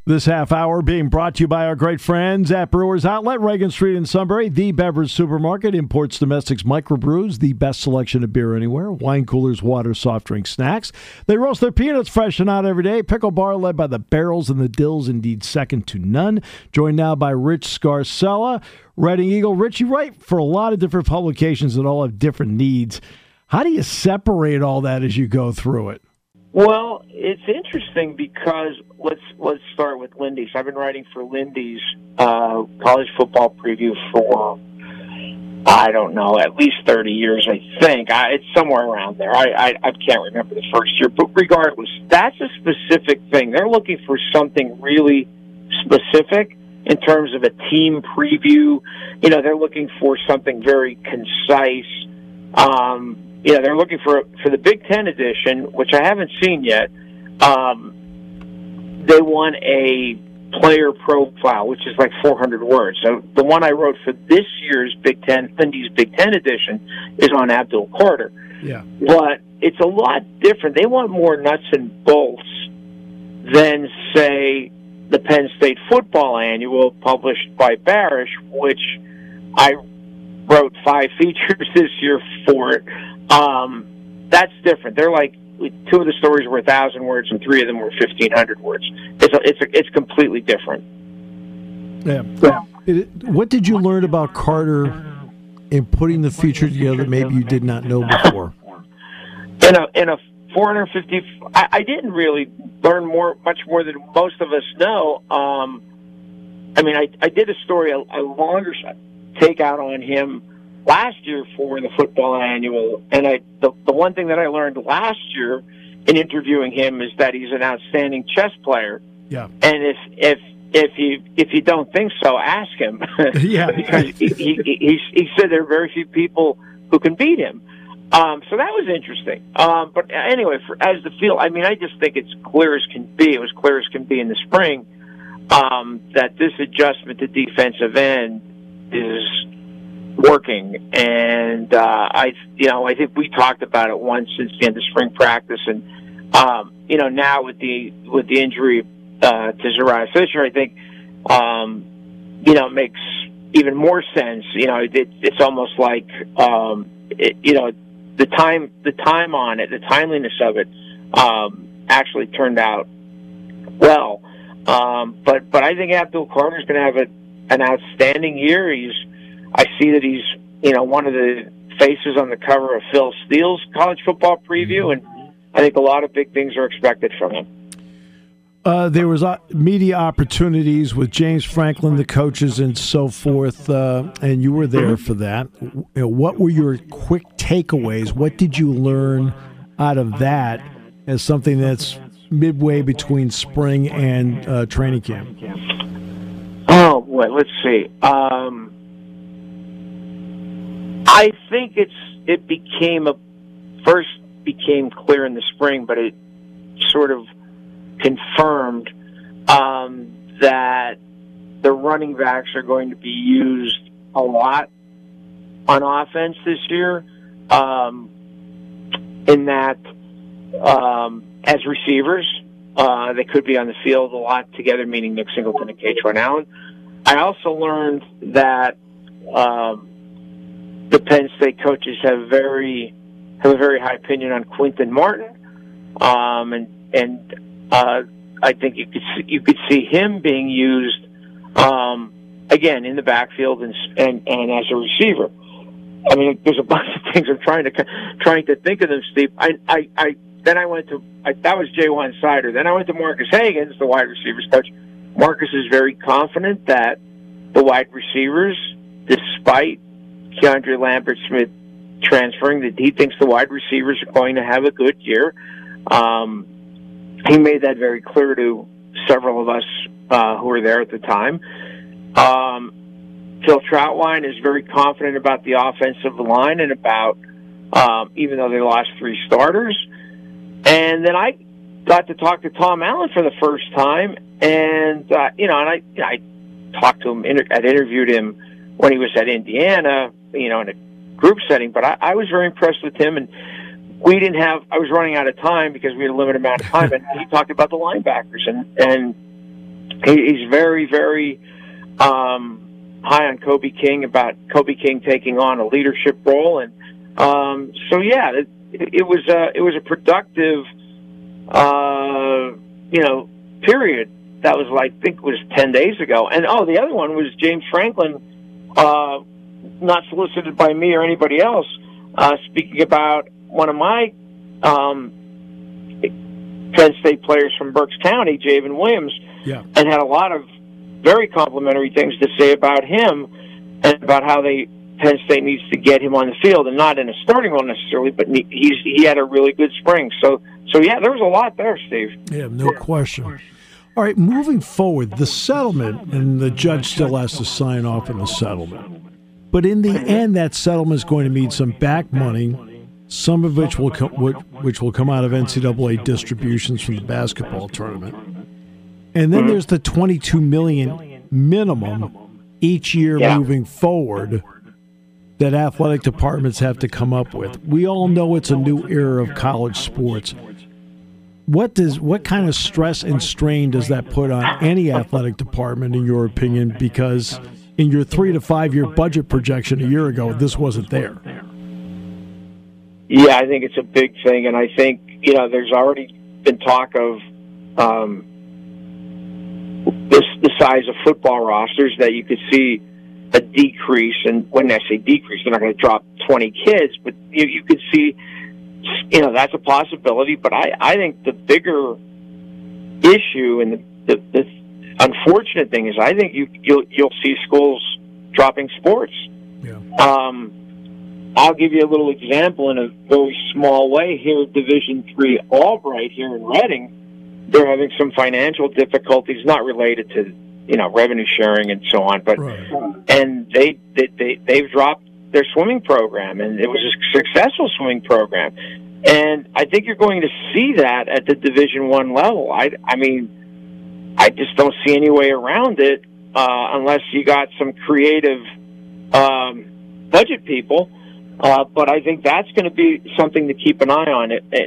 This half hour being brought to you by our great friends at Brewers Outlet, Reagan Street in Sunbury, the beverage supermarket, imports, domestics, microbrews, the best selection of beer anywhere, wine coolers, water, soft drink, snacks. They roast their peanuts fresh and out every day. Pickle bar led by the barrels and the dills, indeed second to none. Joined now by Rich Scarcella, Reading Eagle. Rich, you write for a lot of different publications that all have different needs. How do you separate all that as you go through it? Well, it's interesting because let's start with Lindy's. I've been writing for Lindy's college football preview for, I don't know, at least 30 years, I think. It's somewhere around there. I can't remember the first year. But regardless, that's a specific thing. They're looking for something really specific in terms of a team preview. You know, they're looking for something very concise. You know, they're looking for the Big Ten edition, which I haven't seen yet. They want a player profile, which is like 400 words. So the one I wrote for this year's Lindy's Big Ten edition is on Abdul Carter. Yeah. But it's a lot different. They want more nuts and bolts than, say, the Penn State Football Annual published by Barish, which I wrote 5 features this year for it. That's different. They're like, 2 of the stories were 1,000 words and 3 of them were 1,500 words. It's completely different. Yeah. What did you learn about Carter in putting the feature together that maybe you did not know before? In a 450, I didn't really learn much more than most of us know. I mean, I did a story, a longer takeout on him last year for the Football Annual, and the one thing that I learned last year in interviewing him is that he's an outstanding chess player. Yeah. And if you don't think so, ask him. Yeah. Because he said there are very few people who can beat him. So that was interesting. But anyway, as the field, I mean, I just think it's clear as can be. It was clear as can be in the spring that this adjustment to defensive end is working, and I think we talked about it once since the end of spring practice, and now with the injury to Zariah Fisher, I think it makes even more sense. It's almost like the time on it, the timeliness of it, actually turned out well. But I think Abdul Carter's going to have an outstanding year. I see that he's, one of the faces on the cover of Phil Steele's college football preview, and I think a lot of big things are expected from him. There was media opportunities with James Franklin, the coaches, and so forth, and you were there for that. What were your quick takeaways? What did you learn out of that as something that's midway between spring and training camp? Oh, boy, let's see. I think it became clear in the spring, but it sort of confirmed that the running backs are going to be used a lot on offense this year, in that as receivers, they could be on the field a lot together, meaning Nick Singleton and Kaytron Allen. I also learned that the Penn State coaches have a very high opinion on Quinton Martin, and I think you could see him being used again in the backfield and as a receiver. I mean, there's a bunch of things I'm trying to think of them, Steve. Then I went to that was Jaywan Sider. Then I went to Marcus Hagans, the wide receivers coach. Marcus is very confident that the wide receivers, despite Keandre Lambert-Smith transferring, that he thinks the wide receivers are going to have a good year. He made that very clear to several of us who were there at the time. Phil Trautwein is very confident about the offensive line and about, even though they lost 3 starters. And then I got to talk to Tom Allen for the first time, and I talked to him. I'd interviewed him when he was at Indiana, in a group setting. But I was very impressed with him, and I was running out of time because we had a limited amount of time, and he talked about the linebackers, and He's very, very high on Kobe King, about Kobe King taking on a leadership role, and so yeah, it was a productive period. That was I think it was 10 days ago. And the other one was James Franklin, not solicited by me or anybody else, speaking about one of my Penn State players from Berks County, Javen Williams, and had a lot of very complimentary things to say about him and about how Penn State needs to get him on the field, and not in a starting role necessarily, but he had a really good spring. So yeah, there was a lot there, Steve. Yeah, no question. All right, moving forward, the settlement, and the judge still has to sign off on the settlement. But in the end, that settlement is going to need some back money, some of which will come out of NCAA distributions from the basketball tournament. And then there's the $22 million minimum each year moving forward that athletic departments have to come up with. We all know it's a new era of college sports. What kind of stress and strain does that put on any athletic department, in your opinion? Because in your 3 to 5 year budget projection a year ago, this wasn't there. Yeah, I think it's a big thing, and I think there's already been talk of the size of football rosters, that you could see a decrease. And when I say decrease, they're not going to drop 20 kids, but you could see. That's a possibility, but I think the bigger issue and the unfortunate thing is I think you'll see schools dropping sports. Yeah. I'll give you a little example in a very small way here. Division III Albright here in Reading, they're having some financial difficulties, not related to revenue sharing and so on, but and they've dropped their swimming program, and it was a successful swimming program. And I think you're going to see that at the Division I level. I mean, I just don't see any way around it unless you got some creative budget people. But I think that's going to be something to keep an eye on.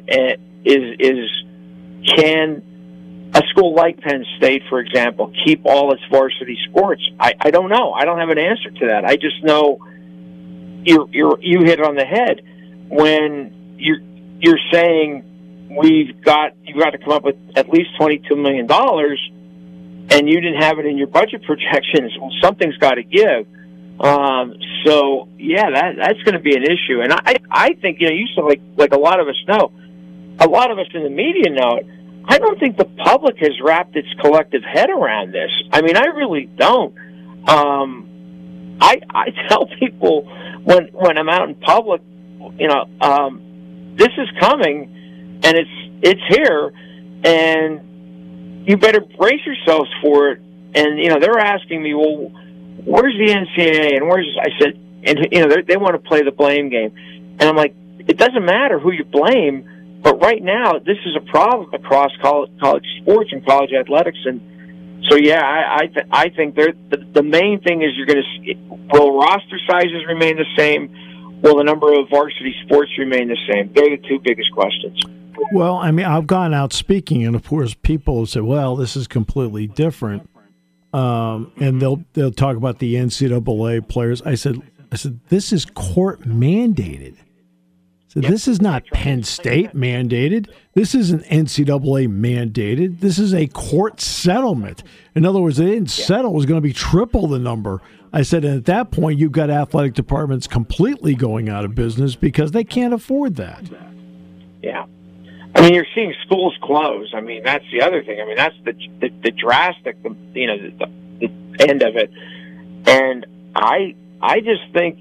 Can a school like Penn State, for example, keep all its varsity sports? I don't know. I don't have an answer to that. I just know you hit it on the head when you're saying you've got to come up with at least $22 million, and you didn't have it in your budget projections. Well, something's got to give. So yeah, that's going to be an issue. And I think you said like a lot of us know, a lot of us in the media know it. I don't think the public has wrapped its collective head around this. I mean, I really don't. I tell people when I'm out in public, this is coming, and it's here, and you better brace yourselves for it. And they're asking me, well, where's the NCAA? And I said, and they want to play the blame game, and I'm like, it doesn't matter who you blame, but right now this is a problem across college sports and college athletics. And so yeah, I think the main thing is you're going to see, will roster sizes remain the same? Will the number of varsity sports remain the same? They're the two biggest questions. Well, I mean, I've gone out speaking, and of course, people say, "Well, this is completely different," and they'll talk about the NCAA players. I said, this is court mandated. So this is not Penn State mandated. This isn't NCAA mandated. This is a court settlement. In other words, they didn't settle. It was going to be triple the number. I said, and at that point, you've got athletic departments completely going out of business because they can't afford that. Yeah. I mean, you're seeing schools close. I mean, that's the other thing. I mean, that's the drastic, the end of it. And I just think,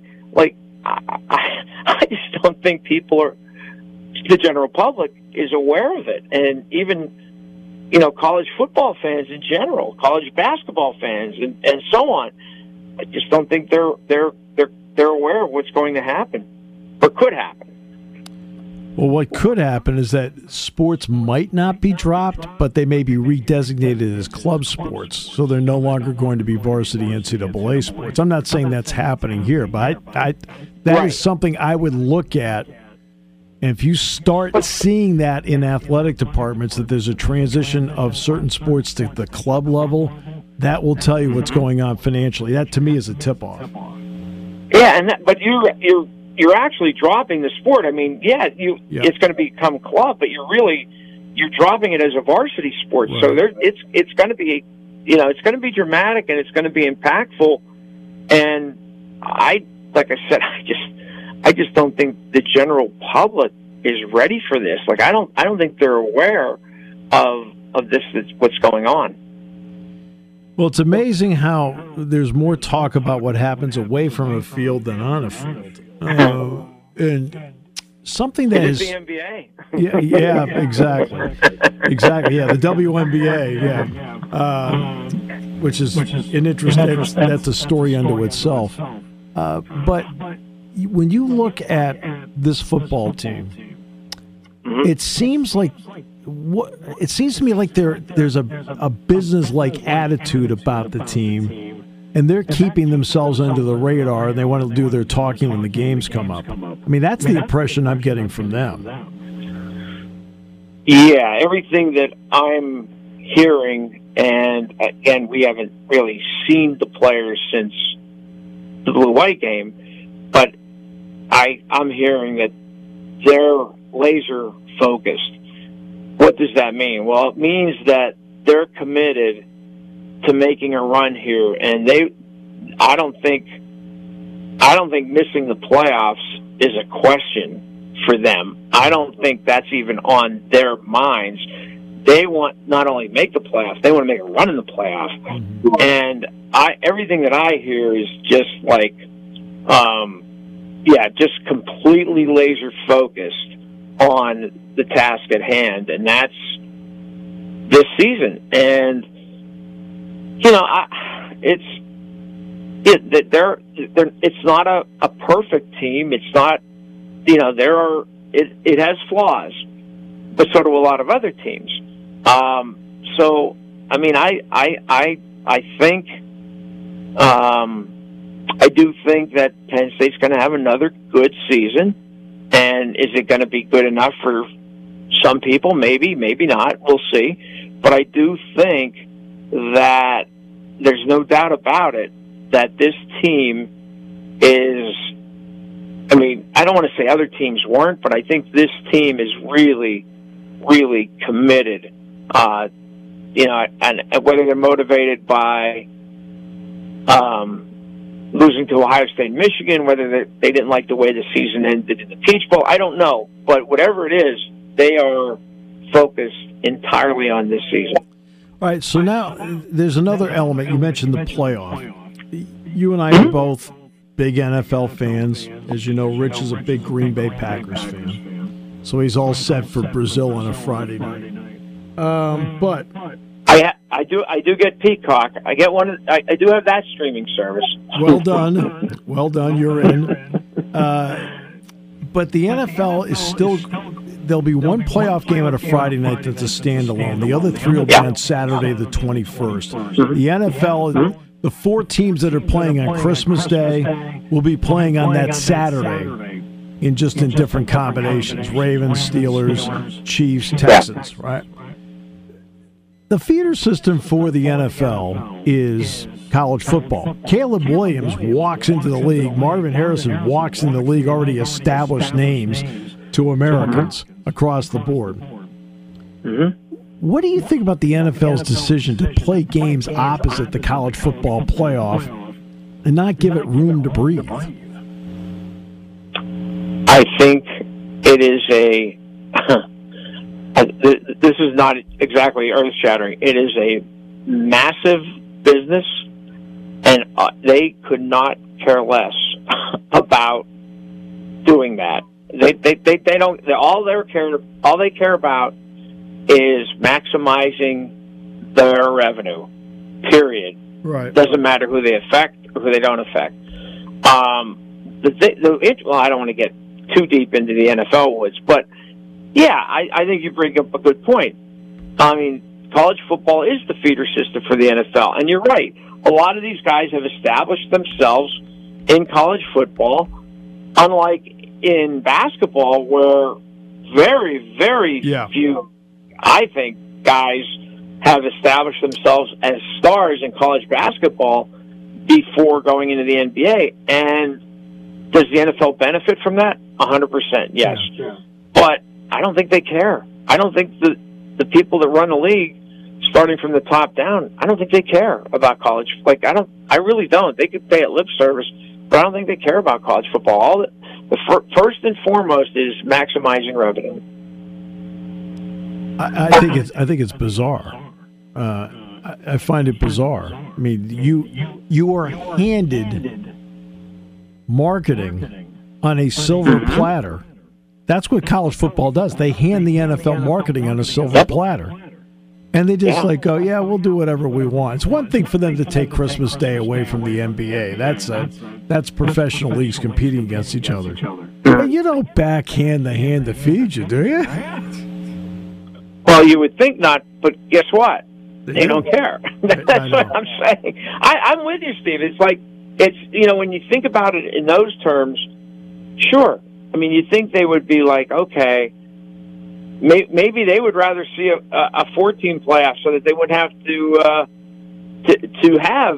I just don't think the general public is aware of it. And even, college football fans in general, college basketball fans and so on, I just don't think they're aware of what's going to happen or could happen. Well, what could happen is that sports might not be dropped, but they may be redesignated as club sports, so they're no longer going to be varsity NCAA sports. I'm not saying that's happening here, but that is something I would look at And if you start seeing that in athletic departments, that there's a transition of certain sports to the club level, that will tell you what's going on financially. That, to me, is a tip-off. Yeah, but you're actually dropping the sport. I mean, it's going to become club, but you're dropping it as a varsity sport. Right. So it's going to be, it's going to be dramatic and it's going to be impactful. And like I said, I just don't think the general public is ready for this. Like I don't think they're aware of this. What's going on. Well, it's amazing how there's more talk about what happens away from a field than on a field. And something that is the NBA. Yeah, exactly. Yeah, the WNBA. Yeah, which is an interesting. That's a story unto itself. But when you look at this football team, it seems like it seems to me like there's a business-like attitude about the team, and they're keeping themselves under the radar, and they want to do their talking when the games come up. I mean, that's the impression I'm getting from them. Yeah, everything that I'm hearing, and again, we haven't really seen the players since the blue-white game, but I'm hearing that they're laser-focused. What does that mean? Well, it means that they're committed to making a run here, and I don't think missing the playoffs is a question for them. I don't think that's even on their minds. They want not only make the playoffs, they want to make a run in the playoffs. Mm-hmm. And everything that I hear is just like, just completely laser focused on the task at hand, and that's this season. And it's not a perfect team. It's not, it has flaws, but so do a lot of other teams. So I mean, I think, I do think that Penn State's going to have another good season. And is it going to be good enough for some people? Maybe, maybe not. We'll see. But I do think that there's no doubt about it that this team is, I mean, I don't want to say other teams weren't, but I think this team is really, really committed. And whether they're motivated by losing to Ohio State and Michigan, whether they didn't like the way the season ended in the Peach Bowl, I don't know. But whatever it is, they are focused entirely on this season. All right, so now there's another element. You mentioned the playoff. You and I are both big NFL fans. As you know, Rich is a big Green Bay Packers fan. So he's all set for Brazil on a Friday night. But I do get Peacock. I get one. I do have that streaming service. Well done. You're in. But the NFL is still. There'll be one playoff game on a Friday night that's a standalone. The other three will be on Saturday, the 21st. The NFL, the four teams that are playing on Christmas Day will be playing on that Saturday in different combinations: Ravens, Steelers, Chiefs, Texans. Right. The feeder system for the NFL is college football. Caleb Williams walks into the league. Marvin Harrison walks into the league, already established names to Americans across the board. Mm-hmm. What do you think about the NFL's decision to play games opposite the college football playoff and not give it room to breathe? I think it is this is not exactly earth-shattering. It is a massive business, and they could not care less about doing that. They don't. All they care about is maximizing their revenue. Period. Right. Doesn't matter who they affect or who they don't affect. Well, I don't want to get too deep into the NFL woods, but yeah, I think you bring up a good point. I mean, college football is the feeder system for the NFL, and you're right. A lot of these guys have established themselves in college football, unlike in basketball, where very, very few, I think, guys have established themselves as stars in college basketball before going into the NBA. And does the NFL benefit from that? 100%, yes. Yeah. But I don't think they care. I don't think the people that run the league, starting from the top down, I don't think they care about college. I really don't. They could pay it lip service, but I don't think they care about college football. The first and foremost is maximizing revenue. I think it's bizarre. I find it bizarre. I mean, you are handed marketing on a silver platter. That's what college football does. They hand the NFL marketing on a silver platter. And they just go, yeah, we'll do whatever we want. It's one thing for them to take Christmas Day away from the NBA. That's professional leagues competing against each other. But you don't backhand the hand that feeds you, do you? Well, you would think not, but guess what? They don't care. That's what I'm saying. I'm with you, Steve. It's when you think about it in those terms, sure. I mean, you'd think they would be like, okay, maybe they would rather see a 4-team playoff so that they wouldn't have to have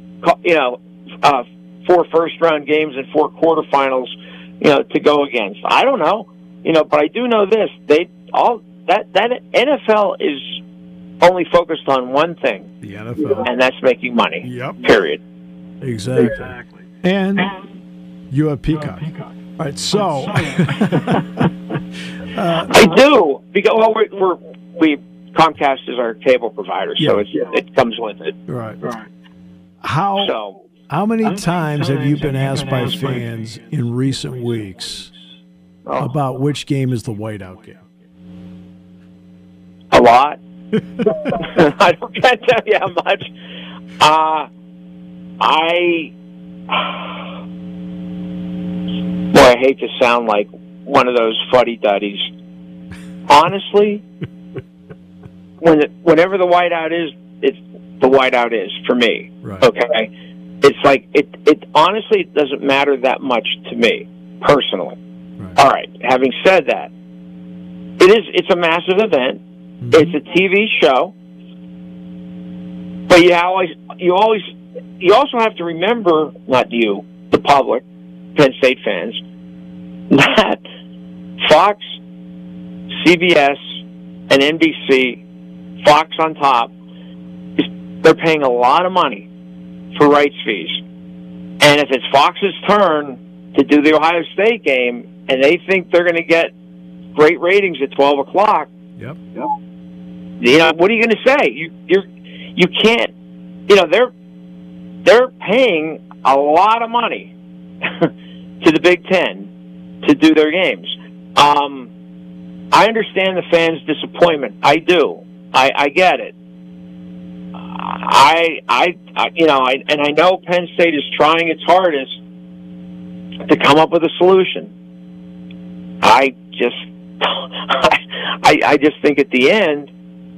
4 first-round games and 4 quarterfinals, to go against. I don't know, but I do know this: that NFL is only focused on one thing, the NFL, and that's making money. Yep. Period. Exactly. And you have Peacock. All right, so I do, because we Comcast is our cable provider, so it comes with it. Right. How many times have you been asked by fans in recent weeks about which game is the whiteout game? A lot. I can't tell you how much. I hate to sound like one of those fuddy-duddies. Honestly, whenever the whiteout is, it's the whiteout is for me. Right. Okay, it's like it. Honestly, it doesn't matter that much to me personally. Right. All right. Having said that, it's a massive event. Mm-hmm. It's a TV show, but you also have to remember, not you, the public, Penn State fans, that Fox, CBS, and NBC, Fox on top, they're paying a lot of money for rights fees. And if it's Fox's turn to do the Ohio State game, and they think they're going to get great ratings at 12 o'clock, yep. What are you going to say? You can't. They're paying a lot of money to the Big Ten to do their games. I understand the fans' disappointment. I do. I get it. And I know Penn State is trying its hardest to come up with a solution. I just think at the end,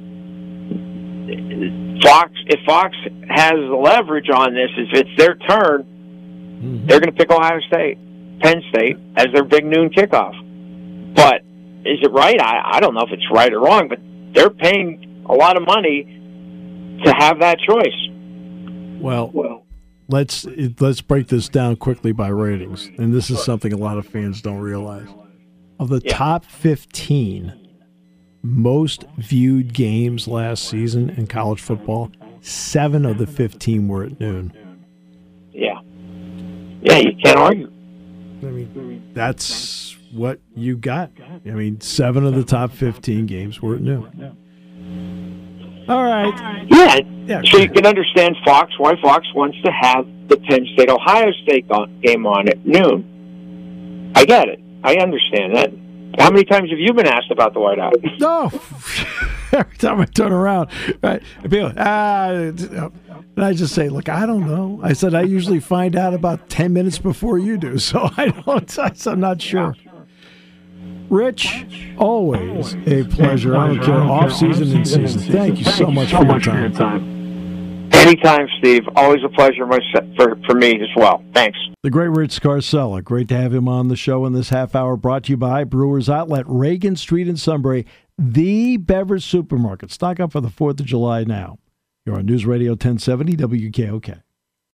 if Fox has leverage on this, if it's their turn, mm-hmm. they're going to pick Ohio State, Penn State, as their big noon kickoff. But is it right? I don't know if it's right or wrong, but they're paying a lot of money to have that choice. Well, let's break this down quickly by ratings, and this is something a lot of fans don't realize. Of the top 15 most viewed games last season in college football, 7 of the 15 were at noon. Yeah, you can't argue. I mean, that's what you got. I mean, 7 of the top 15 games were at noon. All right. Yeah. So you can understand why Fox wants to have the Penn State-Ohio State game on at noon. I get it. I understand that. How many times have you been asked about the whiteout? No. Every time I turn around, right, people, and I just say, look, I don't know. I said I usually find out about 10 minutes before you do, so I'm not sure. Rich, always a pleasure. I don't care, off-season and season. Thank you so much for your time. Anytime, Steve. Always a pleasure. My for me as well. Thanks. The great Rich Scarcella. Great to have him on the show in this half hour, brought to you by Brewers Outlet, Reagan Street in Sunbury, the beverage supermarket. Stock up for the 4th of July now. You're on News Radio 1070 WKOK.